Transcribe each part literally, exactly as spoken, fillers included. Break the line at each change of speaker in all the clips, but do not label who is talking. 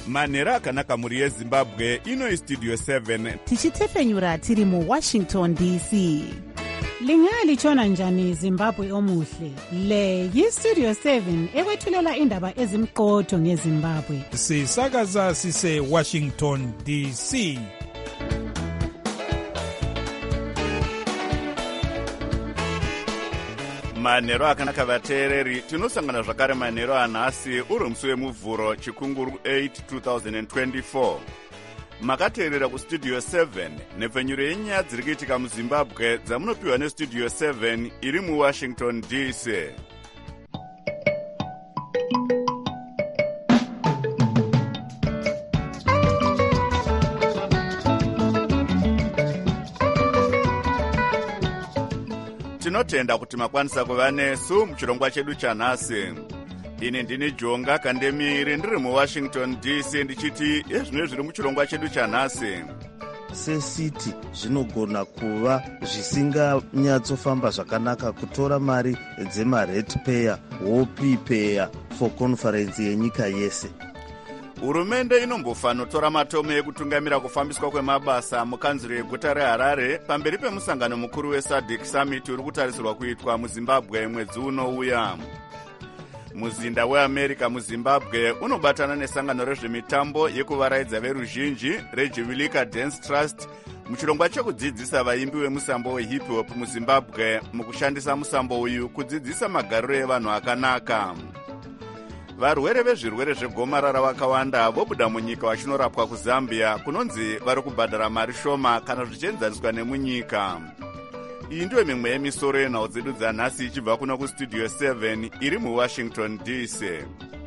manhero akanaka mhuri yezimbabwe. Ino istudio seven
tichitefenyura tiri muwashington D C. Lingalitshona njani Zimbabwe omuhle? Le yistudio seven ekwethulela indaba ezimqotho ngeZimbabwe.
Sisakaza sise Washington D C.
manhero akanaka vateereri, tinosangana zvakare manhero anhasi uri musi wemuvhuro chikunguru eight two thousand twenty-four. Makateerera kustudio seven, nepfenyuro yenyaya dziri kuitika muzimbabwe dzamunopiwa nestudio seven iri muwashington D C. Tinotenda kuti makwanisa kuva nesu muchirongwa chedu chanhasi. Ini ndini Jonga Kandemiri ndiri muwashington D C ndichiti ezvino zviri muchirongwa chedu chanhasi.
Sesiti zvinogona kuva zvisinganyatsofamba zvakanaka kutora mari dzemaratepaya woprepare for conference yenyika yese.
Hurumende inombofanotora matome ekutungamira kufambiswa kwemabasa mukanzuro yeguta reHarare pamberi pemusangano mukuru weSADC Summit uri kutarisirwa kuitwa muZimbabwe mwedzi unouya. Muzinda weAmerica muZimbabwe unobatana nesangano rezvemitambo yekuvaraidza veruzhinji reJubilee Dance Trust muchirongwa chekudzidzisa vaimbi vemusambo wehip hop muZimbabwe mukushandisa musambo uyu kudzidzisa magariro evanhu akanaka. Varwere vezvirwere zvegomarara vakawanda vobuda munyika vachinorapwa kuZambia kunonzi vari kubhadhara mari shoma kana zvichienzaniswa nemunyika. Iyi ndiyo mimwe yemisoro yenhau dzedu dzanhasi ichibva kuno kustudio seven iri muwashington D C.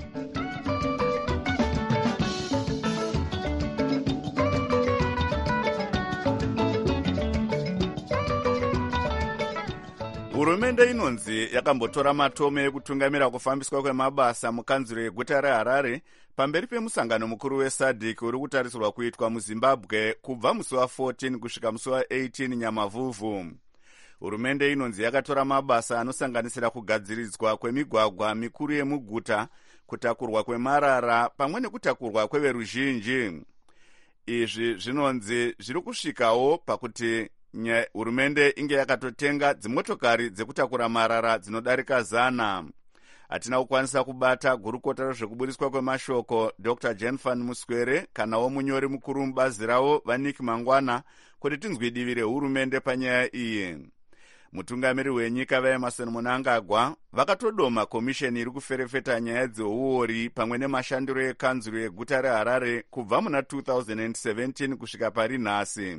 Hurumende inonzi yakambotora matome ekutungamira kufambiswa kwemabasa mukanzuro yeguta reHarare pamberi pemusangano mukuru weSADC uri kutarisirwa kuitwa muZimbabwe kubva musi wa14 kusvika musi wa18 Nyamavhuvhu. Hurumende inonzi yakatora mabasa anosanganisira kugadziridzwa kwemigwagwa mikuru yemuguta, kutakurwa kwemarara pamwe nekutakurwa kweveruzhinji. Izvi zvinonzi zviri kusvikawo pakuti hurumende inge yakatotenga dzimotokari dzekutakura marara dzinodarika zana. Hatina kukwanisa kubata gurukota rezvekubudiswa kwemashoko Doctor Jenfan Muswere kanawo munyori mukuru mubazi ravo vaNick Mangwana kuti tinzwi divi rehurumende panyaya iyi. Mutungamiri wenyika vaEmerson Mnangagwa vakatodoma komisheni iri kuferefeta nyaya dzeuori pamwe nemashandiro ekanzuro yeguta reHarare kubva muna two thousand seventeen kusvika pari nhasi.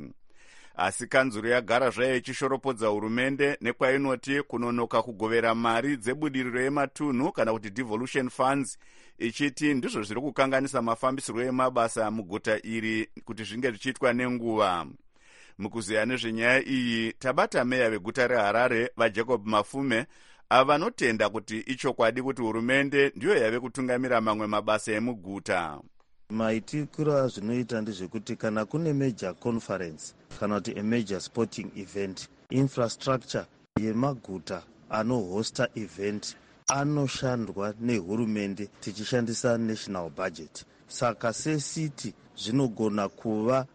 Asi kanzuro yagara zvayo ichishoropodza hurumende nekwainoti kunonoka kugovera mari dzebudiriro yematunhu kana kuti devolution funds, ichiti ndizvo zviri kukanganisa mafambisiro emabasa muguta iri kuti zvinge zvichiitwa nenguva. Mukuziya nezvenyaya iyi tabata meya veguta reHarare vaJacob Mafume avanotenda kuti ichokwadi kuti hurumende ndiyo yave kutungamira mamwe mabasa emuguta.
Maitikiro azvinoita ndezvekuti kana kune major conference kana kuti a major sporting event, infrastructure yemaguta anohosta event anoshandwa nehurumende tichishandisa national budget. Saka sesiti zvinogona kuva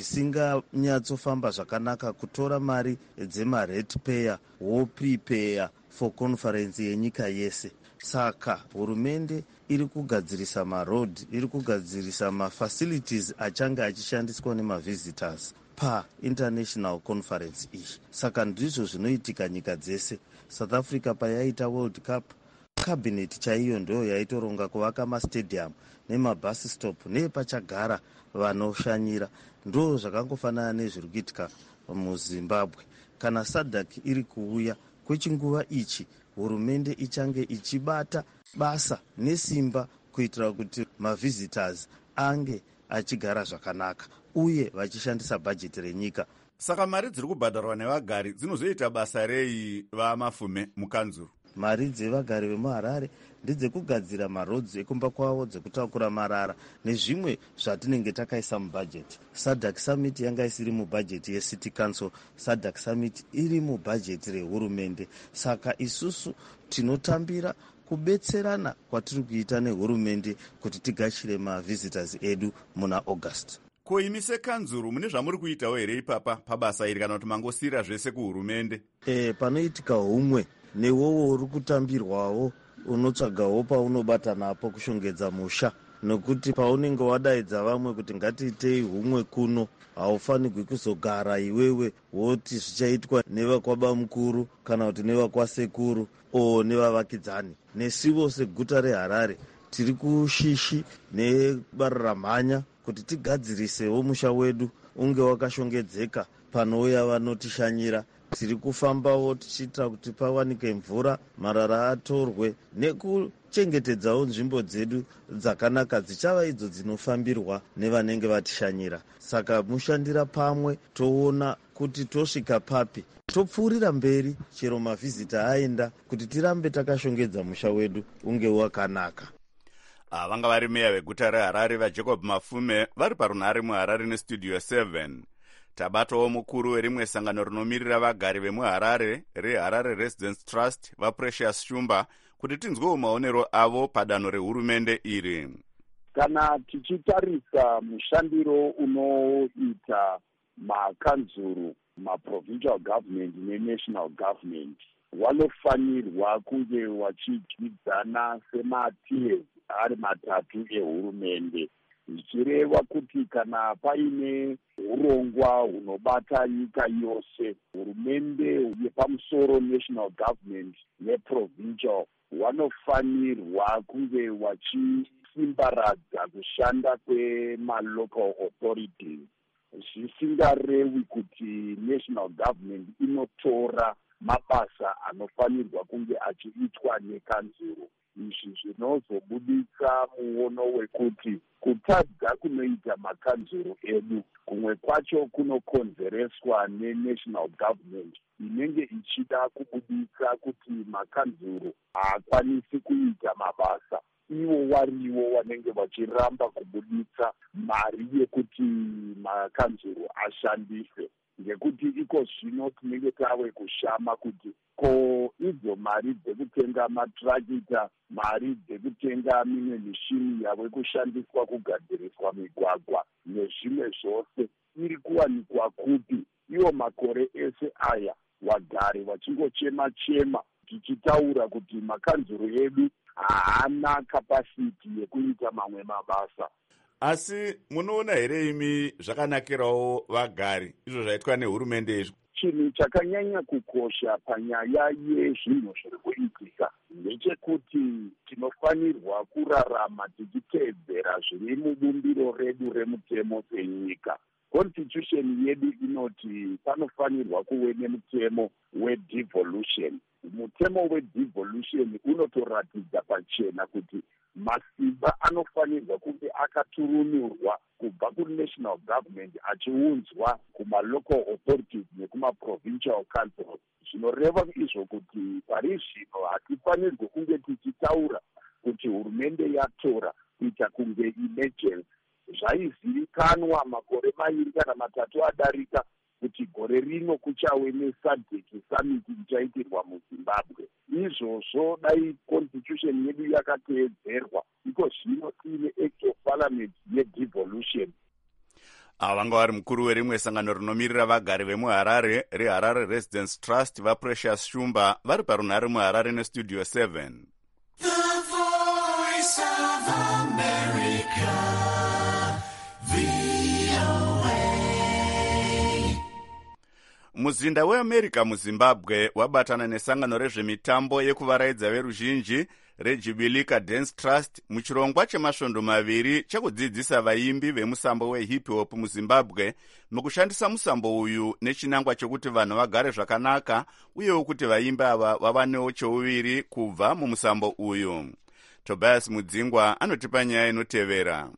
zvisinganyatsofamba zvakanaka kutora mari dzemaratepaya woprepare for conference yenyika yese. Saka hurumende iri kugadzirisa maroad, iri kugadzirisa mafacilities achange achishandiswa nemavisitors pa-international conference iyi. Saka ndizvo zvinoitika nyika dzese. South Africa payaita World Cup, cabinet chaiyo ndiyo yaitoronga kuvaka mastadium nemabus stop nepachagara vanoshanyira. Ndo zvakangofanana nezviri kuitika muZimbabwe. Kana SADC iri kuuya kwechinguva ichi, hurumende ichange ichibata basa nesimba kuitira kuti mavisitors ange achigara zvakanaka uye vachishandisa bhajeti renyika.
Saka mari dziri kubhadharwa nevagari dzinozoita basa rei vaMafume mukanzuro?
mari dzevagari vemuharare ndedzekugadzira marodzi ekumba kwavo, dzekutakura marara nezvimwe zvatinenge takaisa mubhajeti. SADC summit yanga isiri mubhajeti yecity council, SADC summit iri mubhajeti rehurumende. Saka isusu tinotambira kubetserana kwatiri kuita nehurumende kuti tigashire mavisitors edu muna August.
Ko imi sekanzuru mune zvamuri kuitawo here ipapa pabasa iri kana kuti mangosiyira zvese kuhurumende?
E, panoitika humwe newowo uri kutambirwawo unotsvagawo paunobata napo kushongedza musha, nokuti paunenge wadaidza vamwe kuti ngatiitei humwe kuno, haufanirwi kuzogara iwewe woti zvichaitwa nevakwaba mukuru kana kuti nevakwasekuru o nevavakidzani. Nesivo seguta reHarare tiri kushishi neBararamhanya kuti tigadzirisewo musha wedu unge wakashongedzeka panouya vanotishanyira. Tiri kufambawo tichiita kuti pawanike mvura, marara atorwe nekuchengetedzawo nzvimbo dzedu dzakanaka dzichava idzo dzinofambirwa nevanenge vatishanyira. Saka mushandira pamwe toona kuti tosvika papi, topfuurira mberi chero mavhizita aenda, kuti tirambe takashongedza musha wedu unge wakanaka.
Vanga vari meya veguta reHarare vaJacob Mafume vari parunhare muHarare nestudio seven. Tabatowo mukuru werimwe sangano rinomirira vagari vemuHarare reHarare Residence Trust vaPrecious Shumba kuti tinzwewo maonero avo padanho rehurumende iri.
Kana tichitarisa mushandiro unoita makanzuru, maprovincial government nenational government, wanofanirwa kunge vachidyidzana sematiers ari matatu ehurumende, zvichireva kuti kana paine urongwa hunobata nyika yose, hurumende yepamusoro national government neprovincial wanofanirwa kunge vachisimbaradza kushanda kwemalocal authorities, zvisingarevi kuti national government inotora mabasa anofanirwa kunge achiitwa nekanzuru. Izvi zvinozobudisa muono wekuti kutadza kunoita makanzuru edu kumwe kwacho kunokonzereswa nenational government inenge ichida kubudisa kuti makanzuru haakwanisi kuita mabasa, ivo wariwo wanenge vachiramba kubudisa mari yekuti makanzuru ashandise. Ngekuti iko zvino tinenge tave kushama kuti ko idzo mari dzekutenga matrakita, mari dzekutenga mimwe mishini yave kushandiswa kugadziriswa migwagwa nezvimwe zvose iri kuwanikwa kupi? Iwo makore ese aya wagari vachingochema-chema tichitaura kuti makanzuru edu haana kapasiti yekuita mamwe mabasa.
Asi munoona here imi zvakanakirawo vagari izvo zvaitwa nehurumende izvo?
Chinhu chakanyanya kukosha panyaya yezvinhu zviri kuitika ndechekuti tinofanirwa kurarama tichiteedzera zviri mubumbiro redu remutemo senyika. Constitution yedu inoti panofanirwa kuve nemutemo wedevolution. Mutemo wedevolution unotoratidza pachena kuti masimba anofanirwa kunge akaturunurwa kubva kunational government achiunzwa kumalocal authorities nekumaprovincial councils. Zvinoreva izvo kuti pari zvino hatifanirwe kunge tichitaura kuti hurumende yatora kuita kunge emergency. Zvaizivikanwa makore mairi kana matatu adarika kuti gore rino kuchave neSADC summit ichaitirwa muZimbabwe. Izvozvo dai constitution yedu yakateedzerwa, iko zvino tiine act of parliament yedevolution.
Vanga vari mukuru werimwe sangano rinomirira vagari vemuHarare reHarare Residence Trust vaPrecious Shumba vari parunhare muHarare nestudio seven.
The Voice of America, V O A.
Muzinda weAmerica muZimbabwe wabatana nesangano rezvemitambo yekuvaraidza veruzhinji reJubilee Dance Trust muchirongwa chemasvondo maviri chekudzidzisa vaimbi vemusambo wehip hop muZimbabwe mukushandisa musambo uyu nechinangwa chekuti vanhu vagare zvakanaka uyewo kuti vaimbi ava vavanewo cheuviri kubva mumusambo uyu. Tobias Mudzingwa anotipa nyaya inotevera.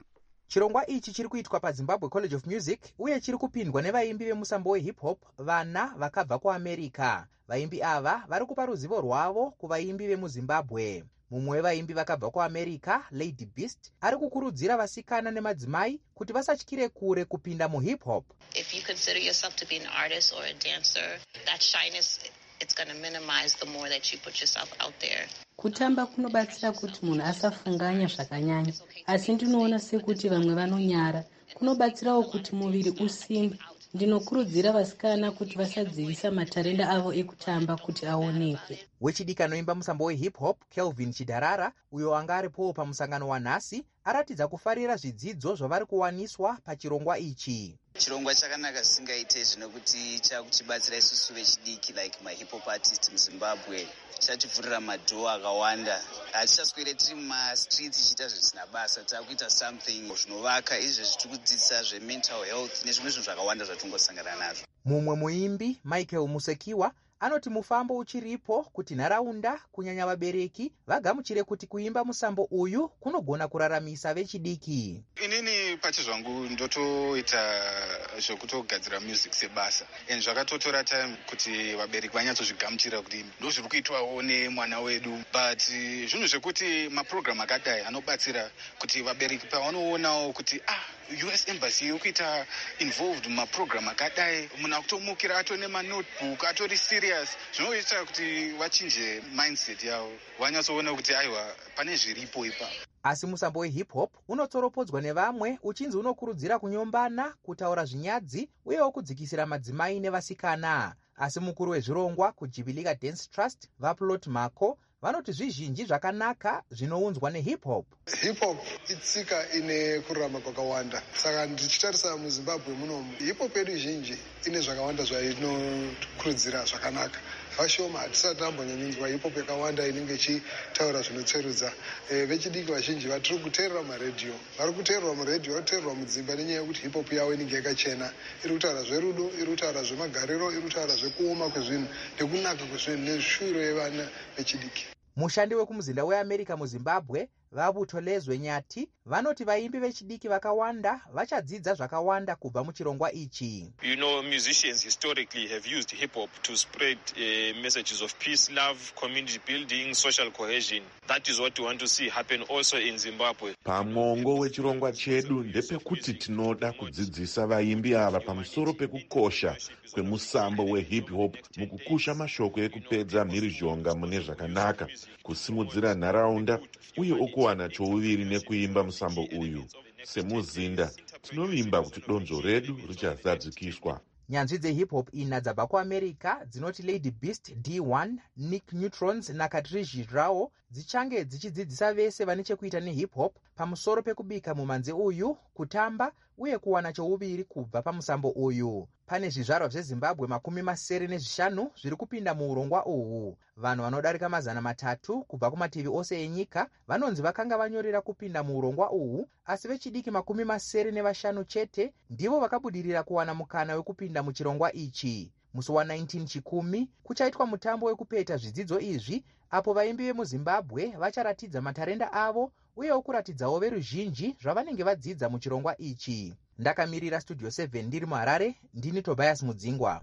Chirongwa ichi chiri kuitwa paZimbabwe College of Music uye chiri kupindwa nevaimbi vemusambo wehip hop vana vakabva kuAmerica. Vaimbi ava vari kupa ruzivo rwavo kuvaimbi vemuZimbabwe. Mumwe wevaimbi vakabva kuAmerica, Lady Beast, ari kukurudzira vasikana nemadzimai kuti vasatyire kure kupinda muhip hop.
If you consider yourself to be an artist or a dancer, that shyness, it's going to minimize the more that you put yourself out there.
Kutamba kunobatsira kuti munhu asafunganya zvakanyanya, asi ndinoona sekuti vamwe vanonyara. Kunobatsirawo kuti muviri usimbe. Ndinokurudzira vasikana kuti vasadzivisa matarenda avo ekutamba kuti aonekwe.
Wechidiki anoimba musambo wehip hop, Kelvin Chidharara, uyo anga aripowo pamusangano wanhasi, aratidza kufarira zvidzidzo zvavari kuwaniswa pachirongwa ichi.
Chirongwa chakanaka zvisingaite zvinokuti chakuchibatsira isusu vechidiki like my hip hop artist muZimbabwe. Chativhurira madhoo akawanda. Hatichaswere tiri mumastreets ichiita zvisina basa, takuita something zvinovaka, izvo zvitikudzidzisa zvemental health nezvimwe zvinhu zvakawanda zvatongosangana nazvo.
Mumwe muimbi Michael Musekiwa anoti mufambo uchiripo kuti nharaunda kunyanya vabereki vagamuchire kuti kuimba musambo uyu kunogona kuraramisa vechidiki.
Inini pachi zvangu ndotoita zvokutogadzira music sebasa, and zvakatotora time kuti vabereki vanyatsozvigamuchira kuti ndozviri kuitwawo nemwana wedu, but zvinhu zvekuti maprogram akadai anobatsira kuti vabereki pavanoonawo kuti ah U S Embassy iri kuita involved mumaprogram akadai, munhu akutomukira atone manotebook atori serious, zvinoita kuti vachinje mindset yavo, vanyatsoona kuti aiwa pane zviripo ipapo.
Asi musambo wehip hop unotsoropodzwa nevamwe uchinzi unokurudzira kunyombana, kutaura zvinyadzi uyewo kudzikisira madzimai nevasikana. Asi mukuru wezvirongwa kuJubilee Dance Trust, Vaplot Mako, vanoti zvizhinji zvakanaka zvinounzwa nehip hop.
Hip hop itsika ine kurarama kwakawanda. Saka ndichitarisa muZimbabwe munomu, hip hop yedu zhinji ine zvakawanda zvainokurudzira zvakanaka. Vashoma hatisati tambonyanyinzwa hip hop yakawanda inenge ichitaura zvinotserudza. E, vechidiki vazhinji vatiri kuteerera maredhiyo. Vari kuteererwa muredhiyo, vari kuteererwa mudzimba nenyaya yekuti hip hop yavo inenge yakachena. Iri kutaura zverudo, iri kutaura zvemagariro, iri kutaura zvekuoma kwezvinhu nekunaka kwezvinhu nezvishuviro yevana vechidiki.
Mushandi wekumuzinda weAmerica muZimbabwe, Vabutolezwe Nyati, vanoti vaimbi vechidiki vakawanda vachadzidza zvakawanda kubva muchirongwa ichi.
You know, musicians historically have used hip hop to spread uh, messages of peace, love, community building, social cohesion. That is what we want to see happen also in Zimbabwe.
Pamwongo wechirongwa chedu ndepekuti tinoda kudzidzisa vaimbi ava pamusoro pekukosha kwemusambo wehip hop mukukusha mashoko ekupedza mhirizhonga mune zvakanaka, kusimudzira nharaunda uye okuwana chouviri nekuimba musambo uyu. Semuzinda tinovimba kuti donzvo redu richazadzikiswa.
Nyanzvi dzehip hop ina dzabva kuAmerica dzinoti Lady Beast, D one, Nick Neutrons naKatrishi Rao dzichange dzichidzidzisa vese vane chekuita nehip hop pamusoro pekubika mumanze uyu, kutamba uye kuwana chouviri kubva pamusambo uyu. Pane zvizvarwa zveZimbabwe makumi masere nezvishanu zviri kupinda muurongwa uhu. Vanhu vanodarika mazana matatu kubva kumativi ose enyika vanonzi vakanga vanyorera kupinda muurongwa uhu, asi vechidiki makumi masere nevashanu chete ndivo vakabudirira kuwana mukana wekupinda muchirongwa ichi. Musi wa19 Chikumi kuchaitwa mutambo wekupeta zvidzidzo izvi, apo vaimbi vemuZimbabwe vacharatidza matarenda avo uyewo kuratidzawo veruzhinji zvavanenge vadzidza muchirongwa ichi. Ndakamirira Studio seven ndiri muHarare, ndini Tobias Mudzingwa.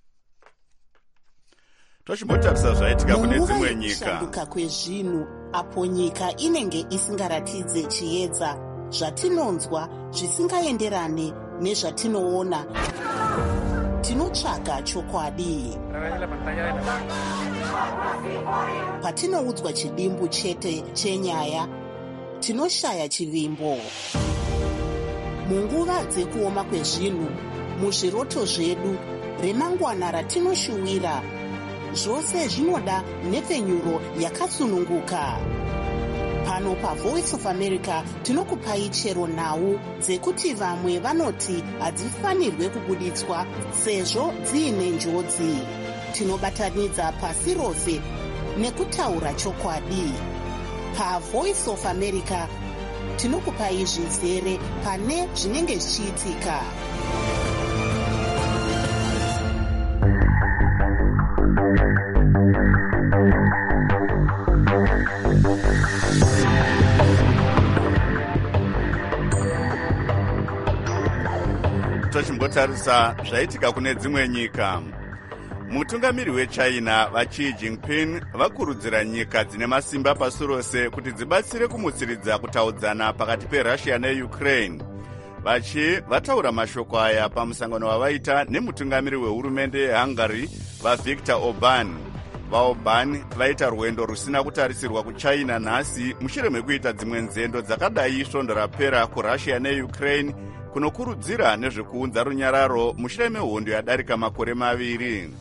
Tochimbotarisa zvaitika kune dzimwe nyika.
Kushanduka kwezvinhu apo nyika inenge isingaratidze chiedza, zvatinonzwa zvisingaenderane nezvatinoona. Tinotsvaga chokwadi. Patinoudzwa chidimbu chete chenyaya, tinoshaya chivimbo. Munguva dzekuoma kwezvinhu, muzviroto zvedu, remangwana ratinoshuwira, zvose zvinoda nhepfenyuro yakasununguka. Pano paVoice of America tinokupai chero nhau dzekuti vamwe vanoti hadzifanirwe kubuditswa sezvo dziine njodzi. Tinobatanidza pasi rose nekutaura chokwadi. PaVoice of America tinokupai zvizere pane zvinenge zvichiitika.
tichimbotarisa zvaitika kune dzimwe nyika. Mutungamiri wechina vaXi Jinping vakurudzira nyika dzine masimba pasi rose kuti dzibatsire kumutsiridza kutaudzana pakati peRussia neUkraine. Vachi vataura mashoko aya pamusangano wavaita nemutungamiri wehurumende yeHungary vaVictor Orban. VaOrban vaita rwendo rusina kutarisirwa kuchina nhasi mushure mekuita dzimwe nzendo dzakadai svondo rapera kuRussia neUkraine kunokurudzira nezvekuunza runyararo mushure mehondo yadarika makore maviri.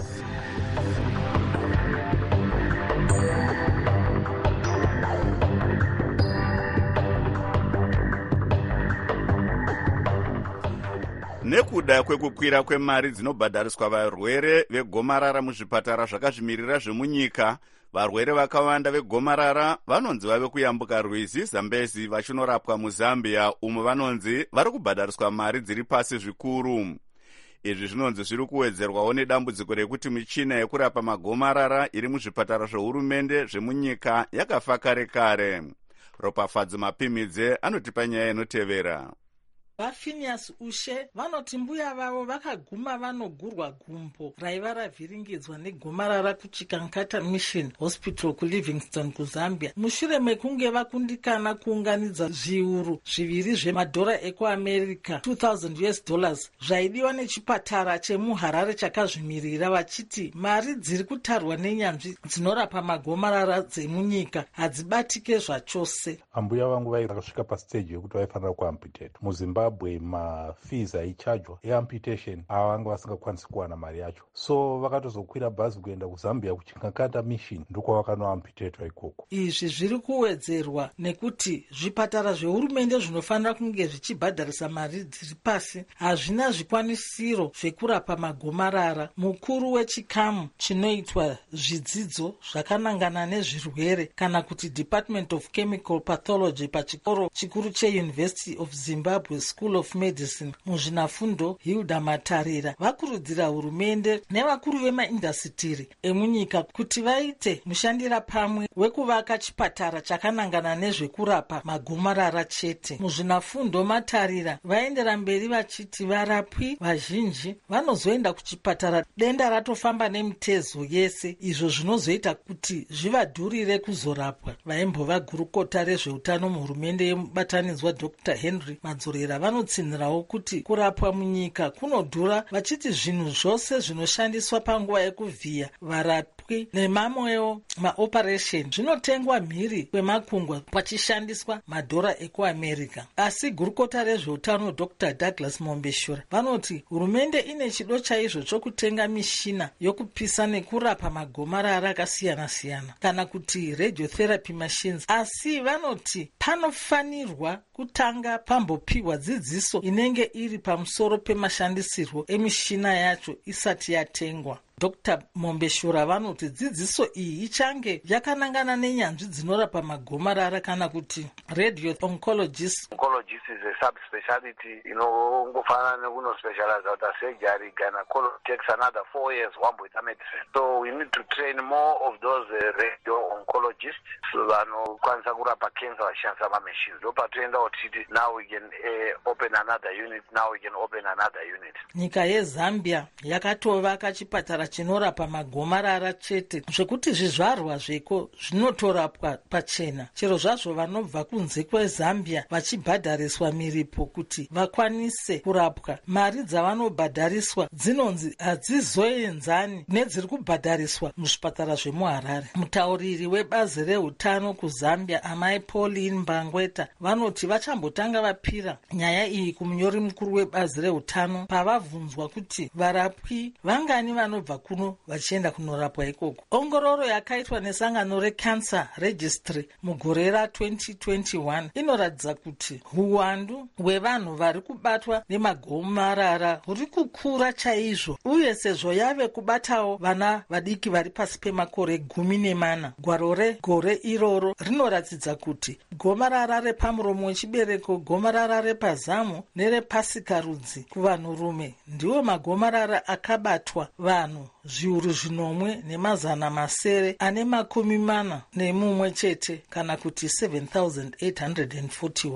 Nekuda kwekukwira kwemari dzinobhadhariswa varwere vegomarara muzvipatara zvakazvimirira zvemunyika, varwere vakawanda vegomarara vanonzi vave kuyambuka rwizi Zambezi vachinorapwa muZambia, umo vanonzi vari kubhadhariswa mari dziri pasi zvikuru. Izvi zvinonzi zviri kuwedzerwawo nedambudziko rekuti michina yekurapa magomarara iri muzvipatara zvehurumende zvemunyika yakafa kare kare. Ropafadzo Mapimidze anotipa nyaya inotevera.
VaPhinias Ushe vanoti mbuya vavo vakaguma vanogurwa gumbo raiva ravhiringidzwa negomarara kuChikankata Mission Hospital kuLivingstone kuZambia mushure mekunge vakundikana kuunganidza zviuru zviviri zvemadhora ekuamerica two thousand US dollars zvaidiwa nechipatara chemuHarare chakazvimirira, vachiti mari dziri kutarwa nenyanzvi dzinorapa magomarara dzemunyika hadzibatike zvachose.
Ambuya vangu vaisvika pastage yekuti vaifanira kuamputate muZimbabwe. Mafees aichajwa eamputation ava vanga vasingakwanisi kuwana mari yacho, so vakatozokwira bhazi kuenda kuZambia kuChikankata Mission ndokwavakanoamputatwa ikoko.
Izvi zviri kuwedzerwa nekuti zvipatara zvehurumende zvinofanira kunge zvichibhadharisa mari dziri pasi hazvina zvikwanisiro zvekurapa magomarara. Mukuru wechikamu chinoitwa zvidzidzo zvakanangana nezvirwere kana kuti Department of Chemical Pathology pachikoro chikuru cheUniversity of Zimbabwe School of Medicine muzvinafundo Hilda Matarira vakurudzira hurumende nevakuru vemaindasitiri emunyika kuti vaite mushandira pamwe wekuvaka chipatara chakanangana nezvekurapa magomarara chete. Muzvinafundo Matarira vaendera mberi vachiti varapwi vazhinji vanozoenda kuchipatara denda ratofamba nemitezo yese, izvo zvinozoita kuti zvivadhurire kuzorapwa. Vaimbova gurukota rezveutano muhurumende yemubatanidzwa Doctor Henry Madzorera vanotsinirawo kuti kurapwa munyika kunodhura, vachiti zvinhu zvose zvinoshandiswa panguva yekuvhiya varapwi nemamwewo maoperation zvinotengwa mhiri kwemakungwa pachishandiswa madhora ekuamerica. Asi gurukota rezveutano Doctor Douglas Mombeshura vanoti hurumende ine chido chaizvo chokutenga mishina yokupisa nekurapa magomarara akasiyana-siyana kana kuti radiotherapy machines, asi vanoti panofanirwa kutanga pambopiwa dzidziso inenge iri pamusoro pemashandisirwo emishina yacho isati yatengwa. Doctor Mombeshura vanoti dzidziso iyi ichange yakanangana nenyanzvi dzinorapa magomarara kana kuti radio oncologist.
Oncologist is a subspecialty inongofanana nekunospecialize out surgery. Gynecology takes another four years wamboita medicine. So we need to train more of those uh, radio oncologists so vanokwanisa kurapa cancer vachishandisa mamachines. Ndopatoenda kuti now we can uh, open another unit, now we can open another unit.
Nyika yeZambia yakatovaka chipatara chinorapa magomarara chete zvekuti zvizvarwa zveko zvinotorapwa pachena, chero zvazvo vanobva kunze kweZambia vachibhadhariswa miripo kuti vakwanise kurapwa. Mari dzavanobhadhariswa dzinonzi hadzizoenzani nedziri kubhadhariswa muzvipatara zvemuHarare. Mutauriri webazi reutano kuZambia Amai Pauline Mbangweta vanoti vachambotanga vapira nyaya iyi kumunyori mukuru webazi reutano pavabvunzwa kuti varapwi vangani vanobva kuno vachienda kunorapwa ikoko. Ongororo yakaitwa nesangano reCancer Registry mugore ra-twenty twenty-one inoratidza kuti huwandu hwevanhu vari kubatwa nemagomarara huri kukura chaizvo, uye sezvo yave kubatawo vana vadiki vari pasi pemakore gumi nemana. Gwaro regore iroro rinoratidza kuti gomarara repamuromo wechibereko, gomarara repazamu nerepasikarudzi kuvanhurume ndiwo magomarara akabatwa vanhu zviuru zvinomwe nemazana masere ane makumi mana nemumwe chete kana kuti seven thousand eight hundred forty-one.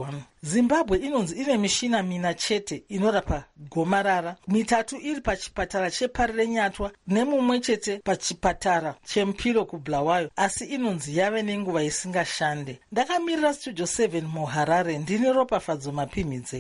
Zimbabwe inonzi ine mishina mina chete inorapa gomarara, mitatu iri pachipatara cheParire Nyatwa nemumwe chete pachipatara cheMpilo kuBulawayo, asi inonzi yave nenguva isingashande. Ndakamirira Studio seven muHarare, ndine Ropafadzo Mapimidze.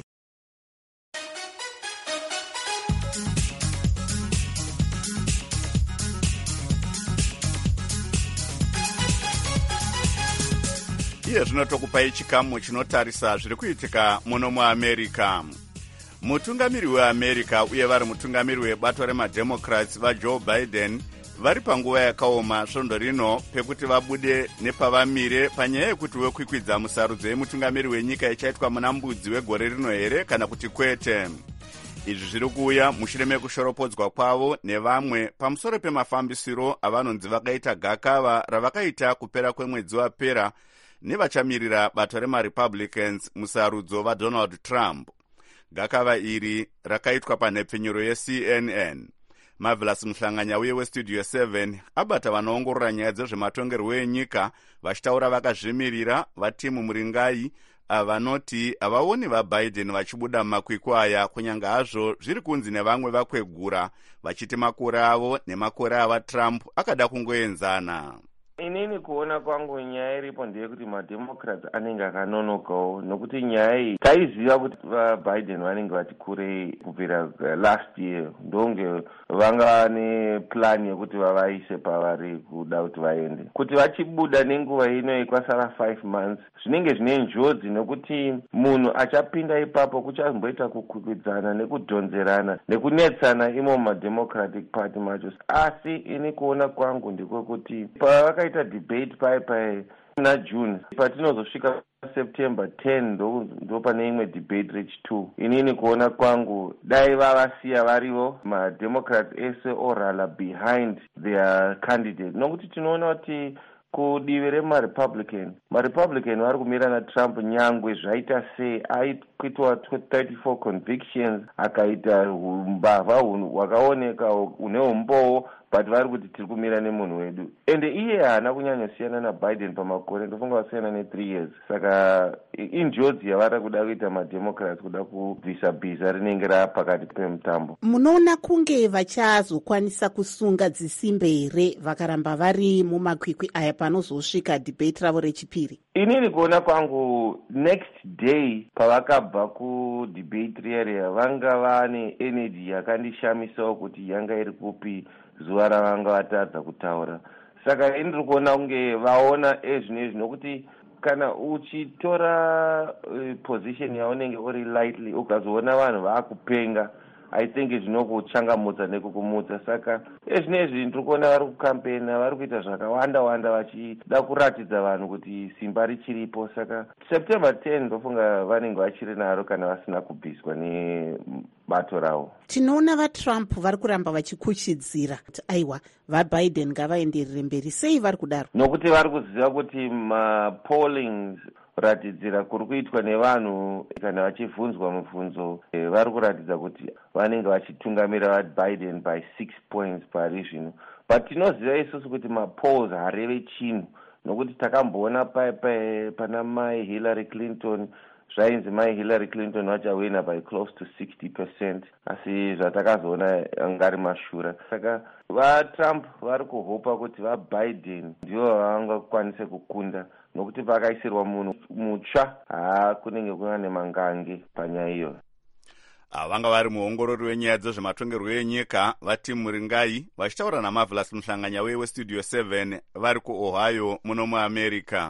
iye zvino tokupai chikamu chinotarisa zviri kuitika muno muAmerica. Mutungamiri weAmerica uye vari mutungamiri webato remademocrats vaJoe Biden vari panguva yakaoma svondo rino pekuti vabude nepavamire panyaya yekuti wekwikwidza musarudzo yemutungamiri wenyika ichaitwa muna mbudzi wegore rino here kana kuti kwete. Izvi zviri kuuya mushure mekushoropodzwa kwavo nevamwe pamusoro pemafambisiro avanonzi vakaita gakava ravakaita kupera kwemwedzi wapera nevachamirira bato remarepublicans musarudzo vaDonald Trump. Gakava iri rakaitwa panhepfenyuro yeC N N. Marvelous Mhlanganya uye weStudio seven abata vanoongorora nyaya dzezvematongerwo enyika vachitaura vakazvimirira vatimu muringai avanoti havaoni vaBiden vachibuda mumakwikwi aya kunyange hazvo zviri kunzi nevamwe vakwegura vachiti makore avo nemakore avaTrump akada kungoenzana.
Inini kuona kwangu nyaya iripo ndeyekuti mademocrats anenge akanonokawo, nokuti nyaya iyi taiziva kuti vaBiden vanenge vati kurei kubvira last year, ndonge vanga neplan yekuti vavaise pavari kuda kuti vaende. Kuti vachibuda nenguva ino kwasara five months zvinenge zvine njodzi, nokuti munhu achapinda ipapo kuchazomboita kukwikwidzana nekudhonzerana nekunetsana imo mumademocratic party macho. Asi ini kuona kwangu ndikokuti pavaka ita debate pai pai na June patinozosvika September ten ndo ndo pane imwe debate reach two. Inini kuona kwangu dai vavasiya varivo mademocrats ese orala behind their candidate, nokuti tinoona kuti kudivi remarepublican marepublican vari kumira naTrump nyangwe zvaita sei aitwa thirty-four convictions akaita umbavha hwakaoneka hune umbowo, but vari kuti tiri kumira nemunhu wedu, ende iye haana kunyanyosiyana naBiden pamakore, ndofunga vasiyana ne-three years. Saka injodzi yavari kuda kuita mademocrats kuda kubvisa bhiza rinenge rapakati pemutambo.
Munoona kunge vachazokwanisa kusunga dzisimbe here vakaramba vari mumakwikwi aya panozosvika debate ravo rechipiri?
Inini kuona kwangu next day pavakabva kudebate riya vanga vane energy yakandishamisawo kuti yanga iri kupi zuva ravanga vatadza kutaura. Saka ini ndiri kuona kunge vaona ezvinezvi, nokuti kana uchitora uh, position yaunenge uri lightly ukazoona vanhu vaakupenga, I think zvinokuchangamudza nekukumudza. Saka ezvinezvi ndiri kuona vari kukampena, vari kuita zvakawanda wanda vachida kuratidza vanhu kuti simba richiripo. Saka September ten ndofunga vanenge vachiri naro kana vasina kubviswa nebato ravo.
Tinoona vaTrump vari kuramba vachikuchidzira kuti aiwa vaBiden ngavaenderere mberi. Sei vari kudaro?
Nokuti vari kuziva kuti mapollings kuratidzira kuri kuitwa nevanhu kana vachibvunzwa mubvunzo e, vari kuratidza kuti vanenge vachitungamira vaBiden by six points pari zvino. But tinoziva isusu kuti mapolls hareve chinhu, nokuti takamboona pai pana mai Hillary Clinton zvainzi mai Hillary Clinton vachawina by close to sixty percent, asi zvatakazoona angari mashura. Saka vaTrump vari kuhopa kuti vaBiden ndivo vangakwanise kukunda, nokuti vakaisirwa munhu mutsva haa kunenge kuna nemangange panyaya iyo.
Vanga vari muongorori wenyaya dzezvematongerwo enyika vati muringai vachitaura naMarvelous Mhlanganya weStudio seven vari kuOhio muno muAmerica.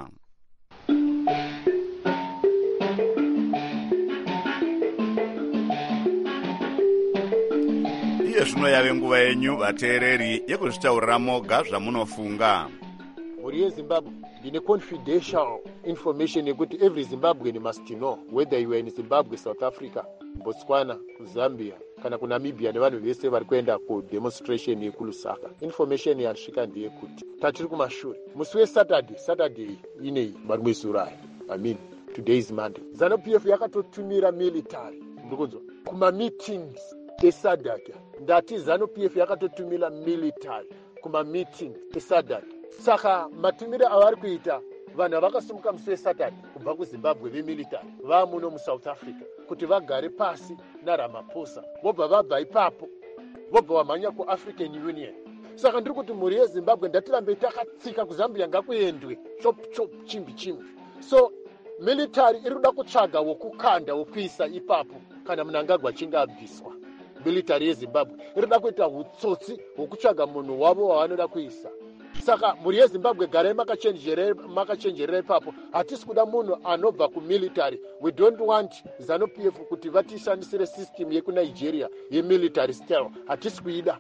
Iye zvino yave nguva yenyu vateereri yekuzvitaurira moga zvamunofunga.
Mhuri yeZimbabwe ndine confidential information yekuti every Zimbabwean must know whether you are in Zimbabwe, South Africa, Botswana, Zambia kana kuNamibia nevanhu vese vari kuenda kudemonstration yekuLusaka. Information yasvika ndeyekuti tatiri kumashure musi weSaturday Saturday inei vari mwezuraya, I mean today is Monday, ZANU-P F yakatotumira military ndikunzwa kuma meetings eSADC. Ndati ZANU-P F yakatotumira military kuma meeting eSADC. Saka matumire avari kuita vanhu vakasimuka musi wesatani kubva kuzimbabwe vemilitary vamuno musouth africa kuti vagare pasi naramaphosa vobva vabva ipapo vobva vamhanya kuafrican union. Saka ndiri kuti mhuri yezimbabwe ndatirambe takatsika kuzambia ngakuendwe chop chop chimbi chimbi. So military iri kuda kutsvaga wokukanda wokuisa ipapo kana Mnangagwa achinge abviswa. Military yezimbabwe iri kuda kuita hutsotsi wokutsvaga munhu wavo wavanoda kuisa. Saka mhuri yezimbabwe garai makachenjerera ipapo. Hatisi kuda munhu anobva kumilitary. We don't want ZANU P F kuti vatishandisire system yekunigeria yemilitary style. Hatisi kuida.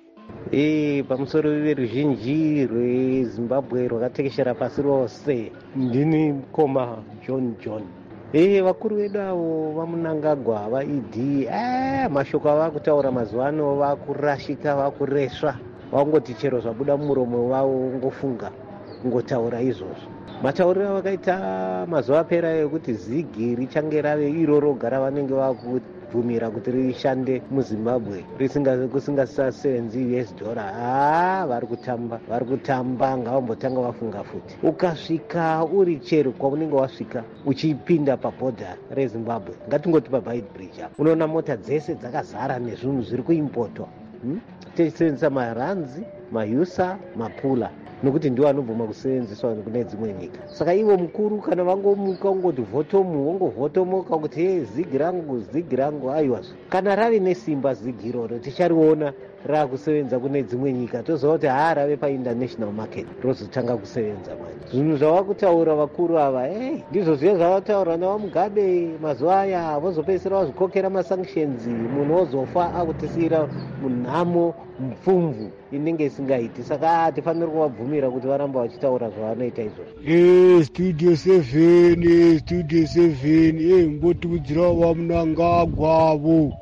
E pamusoro veruzhinji rwezimbabwe rwakatekeshera pasi rose. Ndini mukoma John John. E vakuru vedu avo vaMnangagwa vaidi eh mashoko avakutaura mazuva ano vakurashika vakuresva. Vangoti chero zvabuda muromo wavo ngofunga ngotaura izvozvo. Matauriro avakaita mazuva apera ekuti zigi richange rave iro roga ravanenge vakubvumira kuti rishande muZimbabwe kusingasasevenzi U S dollar. Ah, vari kutamba vari kutamba ngavambotanga vafunga futi. Ukasvika uri chero kwaunenge wasvika uchipinda pabhodha reZimbabwe, ngatingoti paBaid Bridge, unoona mota dzese dzakazara nezvinhu zviri kuimpotwa. Hmm? Techisevenzesa maranzi, mayusa, mapula nokuti ndiwo anobvuma kusevenzeswa kune dzimwe nyika. Saka ivo mukuru kana vangomuka ungoti vhotomu wongovhotomoka kuti hey, zigi rangu zigi rangu aiwazvo. Kana rave nesimba zigi iroro tichariona raakusevenza kune dzimwe nyika toziva kuti haa rave painternational market rozotanga kusevenza manje. Zvinhu zvavakutaura vakuru ava hey, ndizvo zviya zvavataura navaMugabe mazuva aya vozopedzisira vazvikokera masanctions munhu ozofa akutisira munhamo mupfumvu inenge isingaiti. Saka hatifaniri kuvabvumira kuti varamba vachitaura zvavanoita izvozvo.
Eh, studio seven eh, studio seven eh, ngotiudzirawo vaMnangagwavo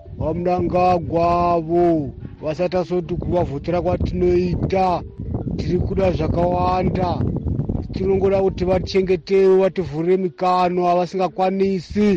vaMnangagwavo vasatasoti kuvavhutira kwatinoita. Tiri kuda zvakawanda, tinongoda kuti vatichengetewo vativhurire mikano avasingakwanisi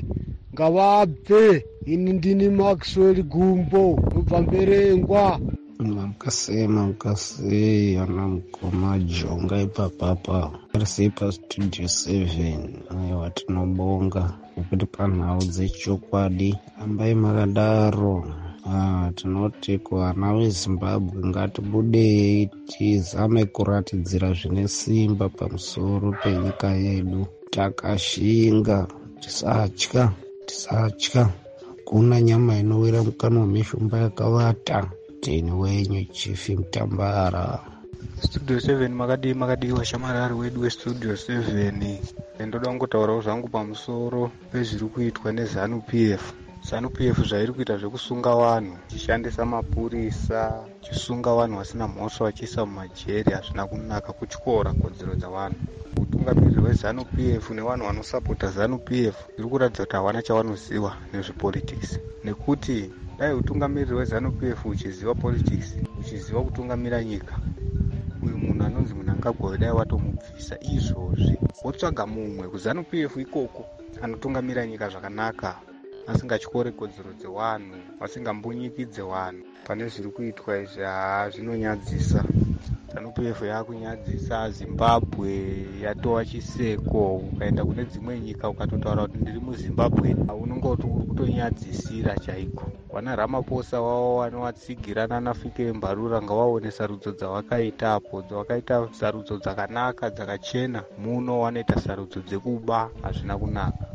ngavabve. Ini ndini Maxwell Gumbo kubva Mberengwa.
Mamukasema mukasei ana mukoma jonga ipapapa arisei pastudio seven. Aiwa tinobonga nekuti panhau dzechokwadi ambai makadaro. Ah, tinoti kuvana veZimbabwe ngatibudei tizame kuratidzira zvine simba pamusoro penyika yedu. Takashinga, tisatya tisatya. Kuna nyama inowira mukanwa meshumba yakavata. Tini wenyu Chifi Mtambara.
Studio seven makadi makadi washamarari wedu westudio seven. Ndoda kungotaurawo zvangu pamusoro pezviri kuitwa neZANU P F. ZANU P F zvairi kuita zvekusunga vanhu, chishandisa mapurisa, chisunga vanhu vasina mhosva vachiisa mumajeri, hazvina kunaka kutyora kodzero dzavanhu. Utungamiriri hweZANU P F nevanhu vanosapota ZANU P F zviri kuratidza kuti havana chavanoziva nezvepolitics. Nekuti dai utungamiriri hweZANU P F uchiziva politics, uchiziva kutungamira nyika, uyu munhu anonzi Mnangagwa dai watomubvisa izvozvi wotsvaga mumwe kuZANU P F ikoko anotungamira nyika zvakanaka, asingatyore kodzero dzevanhu, asingambonyikidze vanhu. Pane zviri kuitwa izvi haa zvinonyadzisa. ZANU P F yakunyadzisa. Zimbabwe yatova chiseko. Ukaenda kune dzimwe nyika ukatotaura kuti ndiri muZimbabwe unonge uri kutonyadzisira chaiko. Vana Ramaphosa wavo vanovatsigira naNafike Mbarura ngavaone sarudzo dzavakaitapo, dzavakaita sarudzo dzakanaka dzakachena. Muno vanoita sarudzo dzekuba, hazvina kunaka.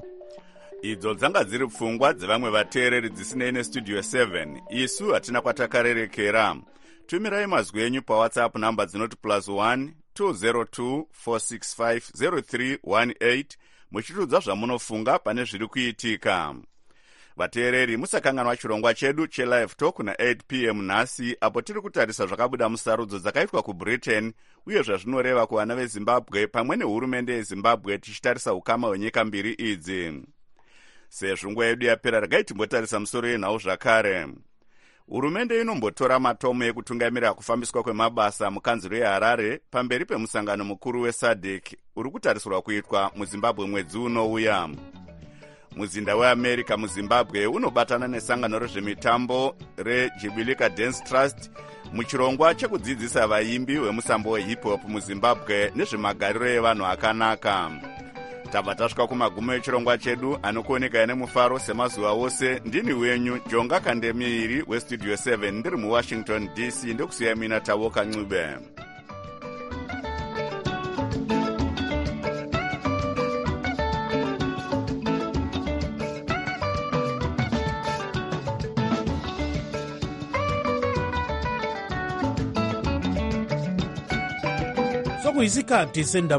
Idzo dzanga dziri pfungwa dzevamwe vateereri dzisinei nestudio seven. Isu hatina kwatakarerekera. Tumirai mazwi enyu paWhatsApp namba dzinoti plus one two zero two four six five zero three one eight muchitudza zvamunofunga pane zviri kuitika. Vateereri, musakanganwa chirongwa chedu chelive talk na eight p m nhasi, apo tiri kutarisa zvakabuda musarudzo dzakaitwa kuBritain uye zvazvinoreva kuvana veZimbabwe pamwe nehurumende yeZimbabwe, tichitarisa ukama hwenyika mbiri idzi. Sezvo nguva yedu yapera, regai timbotarisa musoro yenhau zvakare. Hurumende inombotora matomo ekutungamira kufambiswa kwemabasa mukanzuro yeHarare pamberi pemusangano mukuru weSADC uri kutarisirwa kuitwa muZimbabwe mwedzi unouya. Muzinda weAmerica muZimbabwe unobatana nesangano rezvemitambo reJubilee Dance Trust muchirongwa chekudzidzisa vaimbi vemusambo wehip hop muZimbabwe nezvemagariro evanhu akanaka. tabva tasvika kumagumo echirongwa chedu anokuoneka nemufaro semazuva ose. Ndini wenyu Jonga Kandemiiri westudio seven ndiri muwashington D C, ndokusiya mina Tavoka Ncube.
sokuyisikhathi sendaba